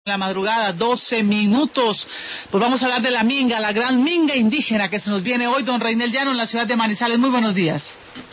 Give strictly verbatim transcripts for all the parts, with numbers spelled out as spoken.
La madrugada, doce minutos. Pues vamos a hablar de la minga, la gran minga indígena que se nos viene hoy. Don Reinel Llano, en la ciudad de Manizales. Muy buenos días.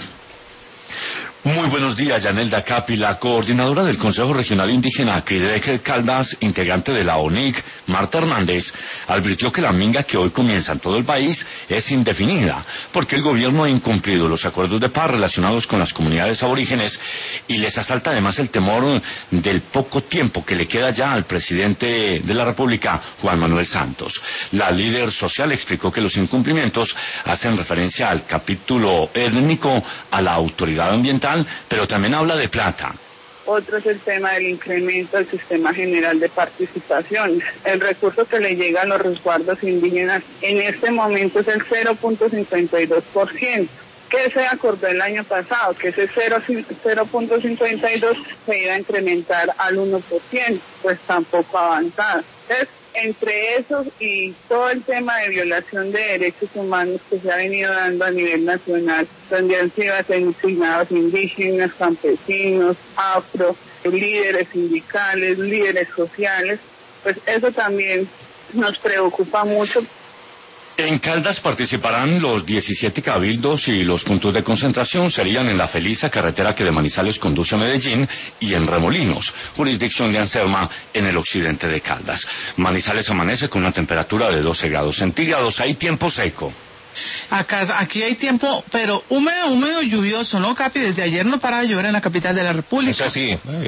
Muy buenos días, Yanelda Capi, la coordinadora del Consejo Regional Indígena Cridec Caldas, integrante de la O N I C, Marta Hernández, advirtió que la minga que hoy comienza en todo el país es indefinida, porque el gobierno ha incumplido los acuerdos de paz relacionados con las comunidades aborígenes y les asalta además el temor del poco tiempo que le queda ya al presidente de la República, Juan Manuel Santos. La líder social explicó que los incumplimientos hacen referencia al capítulo étnico, a la autoridad ambiental, pero también habla de plata. Otro es el tema del incremento del sistema general de participación. El recurso que le llega a los resguardos indígenas en este momento es el cero punto cincuenta y dos por ciento. ¿Qué se acordó el año pasado? Que ese cero punto cincuenta y dos se iba a incrementar al uno por ciento, pues tampoco ha avanzado. Entonces, entre esos y todo el tema de violación de derechos humanos que se ha venido dando a nivel nacional, donde han sido asignados indígenas, campesinos, afro, líderes sindicales, líderes sociales, pues eso también nos preocupa mucho. En Caldas participarán los diecisiete cabildos y los puntos de concentración serían en La Felisa, carretera que de Manizales conduce a Medellín, y en Remolinos, jurisdicción de Anserma, en el occidente de Caldas. Manizales amanece con una temperatura de doce grados centígrados, hay tiempo seco. Acá, aquí hay tiempo, pero húmedo, húmedo, lluvioso, ¿no, Capi? Desde ayer no para de llover en la capital de la República. Es así.